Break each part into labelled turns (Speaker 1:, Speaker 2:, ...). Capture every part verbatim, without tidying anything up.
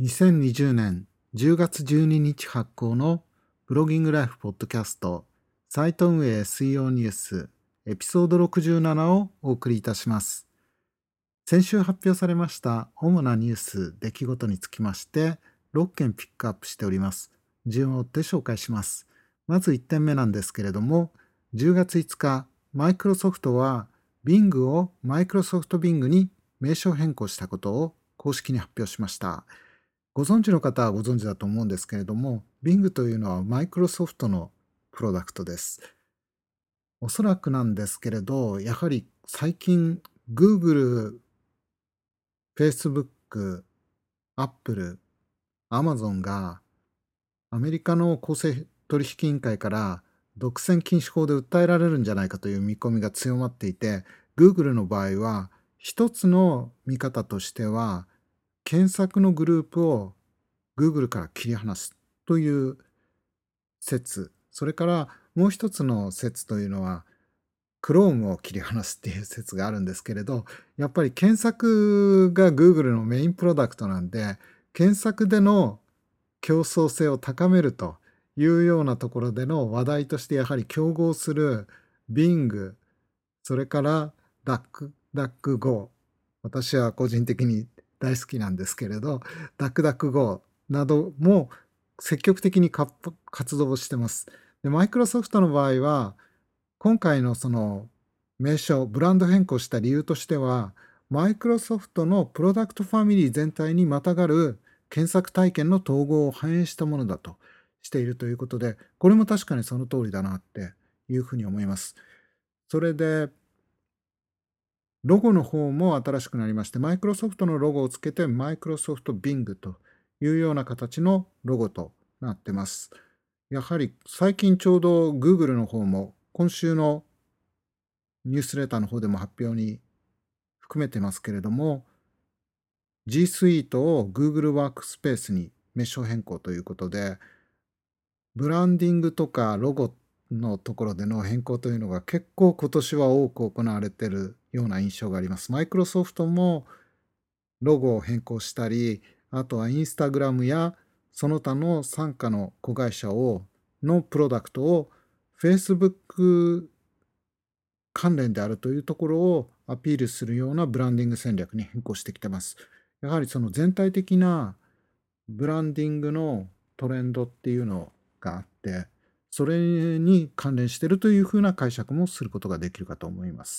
Speaker 1: にせんにじゅうねんじゅうがつじゅうににち発行のブロギングライフポッドキャストサイト運営 エスイーオー ニュースエピソードろくじゅうななをお送りいたします。先週発表されました主なニュース、出来事につきましてろっけんピックアップしております。順を追って紹介します。まずいってんめなんですけれども、じゅうがついつか、マイクロソフトは Bing をマイクロソフト Bing に名称変更したことを公式に発表しました。ご存知の方はご存知だと思うんですけれども、Bing というのはマイクロソフトのプロダクトです。おそらくなんですけれど、やはり最近 Google、Facebook、Apple、Amazon がアメリカの公正取引委員会から独占禁止法で訴えられるんじゃないかという見込みが強まっていて、Google の場合は一つの見方としては、検索のグループを Google から切り離すという説、それからもう一つの説というのは Chrome を切り離すっていう説があるんですけれど、やっぱり検索が Google のメインプロダクトなんで、検索での競争性を高めるというようなところでの話題としてやはり競合する Bing、それから DuckDuckGo、私は個人的に大好きなんですけれど、DuckDuckGo なども積極的に活動してます。で、マイクロソフトの場合は、今回のその名称、ブランド変更した理由としては、マイクロソフトのプロダクトファミリー全体にまたがる検索体験の統合を反映したものだとしているということで、これも確かにその通りだなっていうふうに思います。それで、ロゴの方も新しくなりまして、マイクロソフトのロゴをつけて、マイクロソフト Bing というような形のロゴとなってます。やはり最近ちょうど Google の方も今週のニュースレターの方でも発表に含めてますけれども、G Suite を Google ワークスペースに名称変更ということで、ブランディングとかロゴのところでの変更というのが結構今年は多く行われているような印象があります。マイクロソフトもロゴを変更したり、あとはインスタグラムやその他の傘下の子会社をのプロダクトを Facebook 関連であるというところをアピールするようなブランディング戦略に変更してきてます。やはりその全体的なブランディングのトレンドっていうのがあって、それに関連しているというふうな解釈もすることができるかと思います。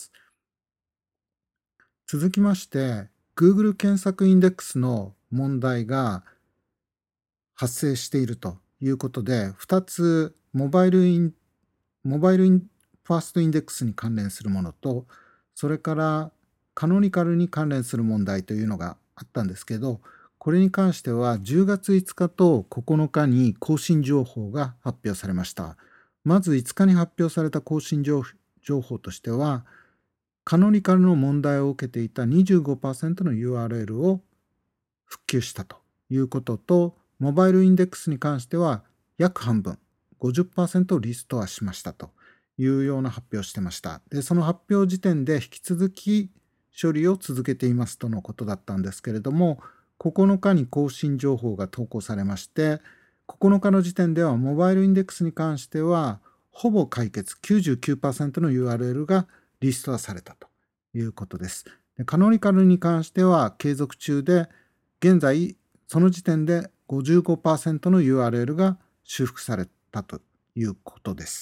Speaker 1: 続きまして、Google 検索インデックスの問題が発生しているということで、ふたつモバイルイン、モバイルインファーストインデックスに関連するものと、それからカノニカルに関連する問題というのがあったんですけど、これに関してはじゅうがついつかとここのかに更新情報が発表されました。まずいつかに発表された更新情報としては、カノニカルの問題を受けていた にじゅうごパーセント の ユーアールエル を復旧したということと、モバイルインデックスに関しては約半分、ごじゅっパーセント をリストアしましたというような発表をしてました。で、その発表時点で引き続き処理を続けていますとのことだったんですけれども、ここのかに更新情報が投稿されまして、ここのかの時点ではモバイルインデックスに関してはほぼ解決、きゅうじゅうきゅうパーセント の ユーアールエル がリストアされたということです。で、カノニカルに関しては継続中で、現在その時点で ごじゅうごパーセント の ユーアールエル が修復されたということです。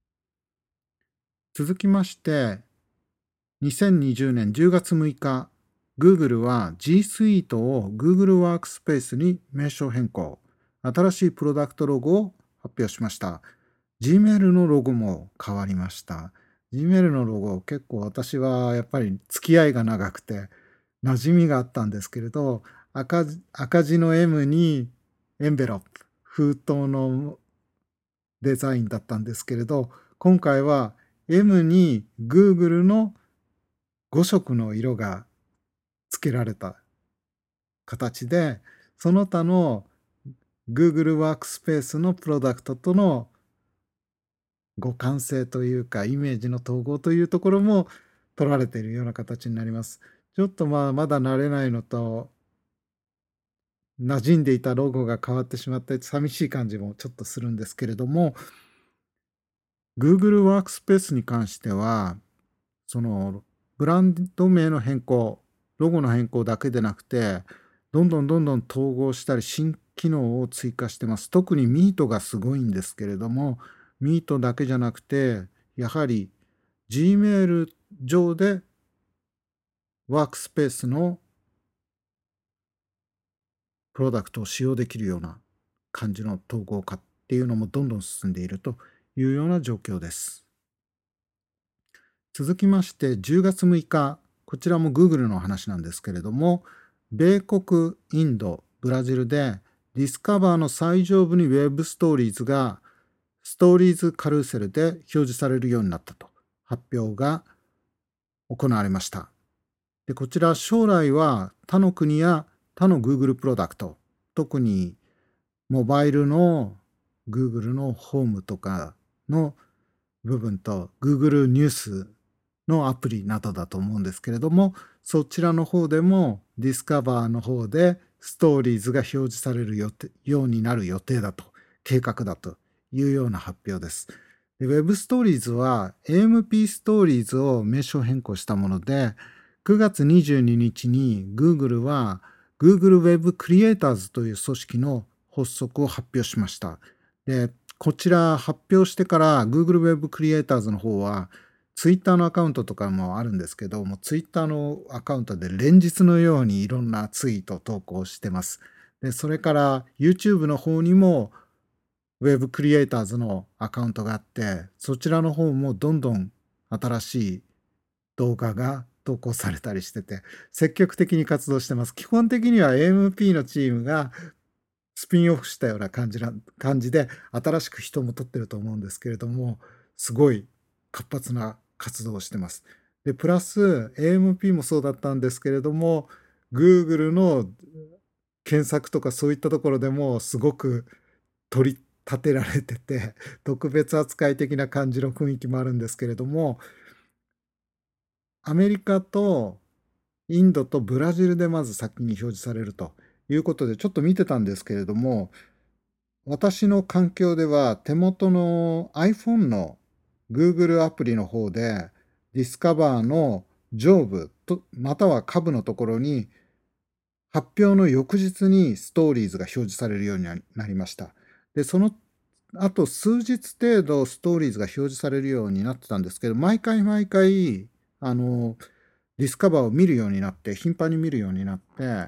Speaker 1: 続きまして、にせんにじゅうねんじゅうがつむいか、Google は G Suite を Google ワークスペースに名称変更、新しいプロダクトロゴを発表しました。Gmail のロゴも変わりました。Gmail のロゴ、結構私はやっぱり付き合いが長くて馴染みがあったんですけれど、赤字、赤字の M にエンベロップ、封筒のデザインだったんですけれど、今回は M に Google のごしょくの色が付けられた形で、その他の Google ワークスペースのプロダクトとの互換性というか、イメージの統合というところも取られているような形になります。ちょっとまあ、まだ慣れないのと、 馴染んでいたロゴが変わってしまって寂しい感じもちょっとするんですけれども、Google ワークスペースに関しては、そのブランド名の変更、ロゴの変更だけでなくて、どんどんどんどん統合したり新機能を追加してます。特に Meet がすごいんですけれども、Meet だけじゃなくて、やはり Gmail 上でワークスペースのプロダクトを使用できるような感じの統合化っていうのもどんどん進んでいるというような状況です。続きましてじゅうがつむいか、こちらも Google の話なんですけれども、米国、インド、ブラジルでディスカバーの最上部に Web ストーリーズがストーリーズカルーセルで表示されるようになったと発表が行われました。で、こちら将来は他の国や他の Google プロダクト、特にモバイルの Google のホームとかの部分と Google ニュースのアプリなどだと思うんですけれども、そちらの方でも Discover の方でストーリーズが表示されるよてようになる予定だと、計画だというような発表です。で Web ストーリーズは エーエムピー ストーリーズを名称変更したもので、くがつにじゅうににちに Google は Google Web Creators という組織の発足を発表しました。で、こちら発表してから Google Web Creators の方はツイッターのアカウントとかもあるんですけども、ツイッターのアカウントで連日のようにいろんなツイート投稿してます。で、それから YouTube の方にも Web Creators のアカウントがあって、そちらの方もどんどん新しい動画が投稿されたりしてて、積極的に活動してます。基本的には エーエムピー のチームがスピンオフしたような感じな感じで、新しく人も取ってると思うんですけれども、すごい活発な活動をしてます。で、プラス エーエムピー もそうだったんですけれども、Google の検索とかそういったところでもすごく取り立てられてて、特別扱い的な感じの雰囲気もあるんですけれども、アメリカとインドとブラジルでまず先に表示されるということで、ちょっと見てたんですけれども、私の環境では手元の iPhone の Google アプリの方で Discover の上部とまたは下部のところに発表の翌日にストーリーズが表示されるようになりなりました。で、その後数日程度ストーリーズが表示されるようになってたんですけど、毎回毎回あのディスカバーを見るようになって、頻繁に見るようになって、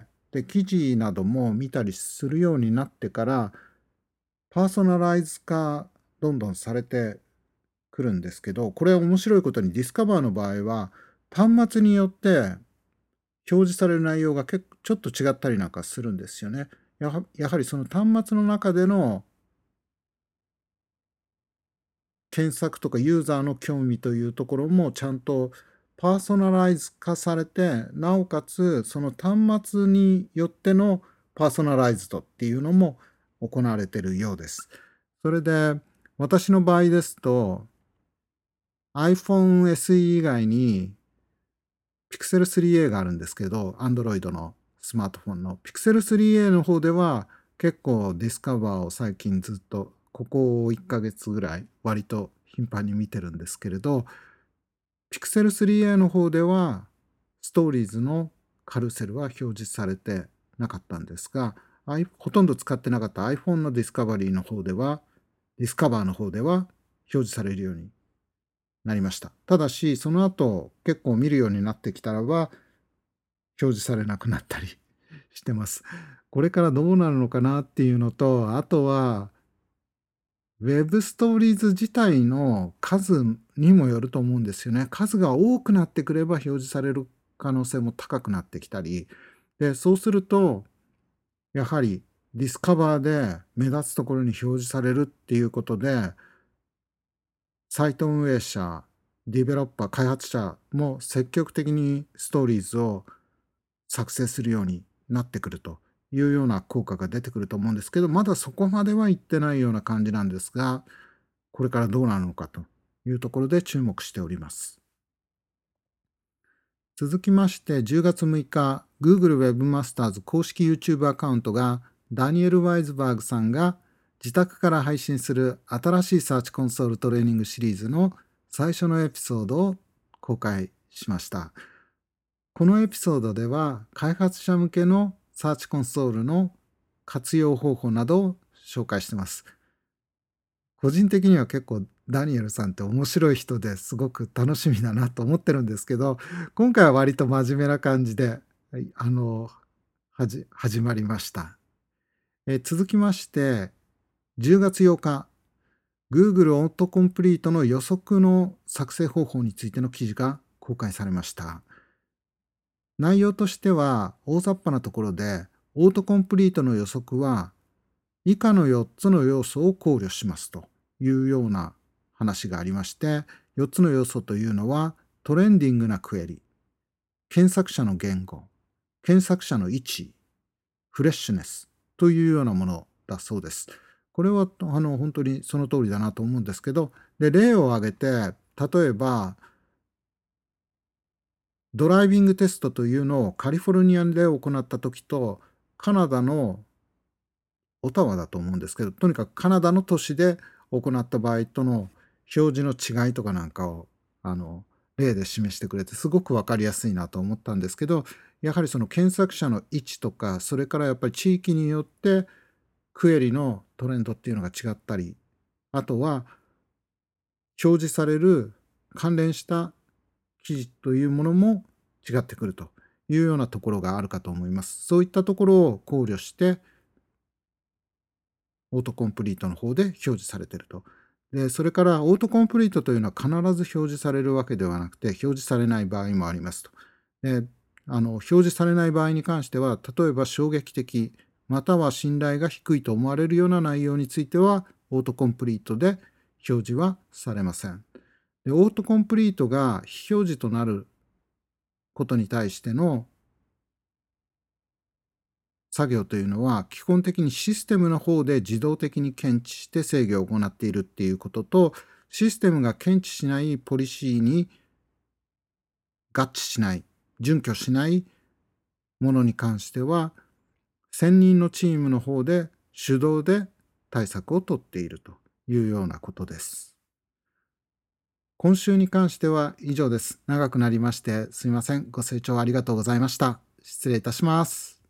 Speaker 1: で、記事なども見たりするようになってから、パーソナライズ化どんどんされてくるんですけど、これ面白いことにディスカバーの場合は、端末によって表示される内容が結構ちょっと違ったりなんかするんですよね。やはやはりその端末の中での検索とかユーザーの興味というところもちゃんとパーソナライズ化されて、なおかつその端末によってのパーソナライズドっていうのも行われているようです。それで私の場合ですと iPhone エスイー 以外に Pixel スリーエー があるんですけど、Android のスマートフォンの Pixel スリーエー の方では結構ディスカバーを最近ずっとここいっかげつぐらい割と頻繁に見てるんですけれど、Pixel スリーエー の方ではストーリーズのカルセルは表示されてなかったんですが、アイほとんど使ってなかった iPhone のディスカバリーの方では、ディスカバーの方では表示されるようになりました。ただし、その後結構見るようになってきたらば、表示されなくなったりしてます。これからどうなるのかなっていうのと、あとは、Web ストーリーズ自体の数にもよると思うんですよね。数が多くなってくれば表示される可能性も高くなってきたり、で、そうすると、やはりディスカバーで目立つところに表示されるっていうことで、サイト運営者、ディベロッパー、開発者も積極的にストーリーズを作成するようになってくるというような効果が出てくると思うんですけど、まだそこまではいってないような感じなんですが、これからどうなるのかというところで注目しております。 続きましてじゅうがつむいか、Google Webmasters 公式 YouTube アカウントがダニエル・ワイズバーグさんが自宅から配信する新しいサーチコンソールトレーニングシリーズの最初のエピソードを公開しました。このエピソードでは開発者向けのサーチコンソールの活用方法などを紹介しています。個人的には結構ダニエルさんって面白い人ですごく楽しみだなと思ってるんですけど、今回は割と真面目な感じで、はい、あの、はじ始まりました。えー続きまして、じゅうがつようか、Google オートコンプリートの予測の作成方法についての記事が公開されました。内容としては、大雑把なところで、オートコンプリートの予測は、以下のよっつの要素を考慮しますというような話がありまして、よっつの要素というのは、トレンディングなクエリ、検索者の言語、検索者の位置、フレッシュネスというようなものだそうです。これはあの本当にその通りだなと思うんですけど、で例を挙げて、例えば、ドライビングテストというのをカリフォルニアで行った時と、カナダのオタワだと思うんですけど、とにかくカナダの都市で行った場合との表示の違いとかなんかをあの例で示してくれてすごく分かりやすいなと思ったんですけど、やはりその検索者の位置とか、それからやっぱり地域によってクエリのトレンドっていうのが違ったり、あとは表示される関連した記事というものも違ってくるというようなところがあるかと思います。そういったところを考慮してオートコンプリートの方で表示されていると。で、それからオートコンプリートというのは必ず表示されるわけではなくて、表示されない場合もありますと。で、あの表示されない場合に関しては、例えば衝撃的、または信頼が低いと思われるような内容については、オートコンプリートで表示はされません。で、オートコンプリートが非表示となることに対しての作業というのは、基本的にシステムの方で自動的に検知して制御を行っているっていうことと、システムが検知しないポリシーに合致しない、準拠しないものに関しては、専任のチームの方で手動で対策を取っているというようなことです。今週に関しては以上です。長くなりましてすみません。ご清聴ありがとうございました。失礼いたします。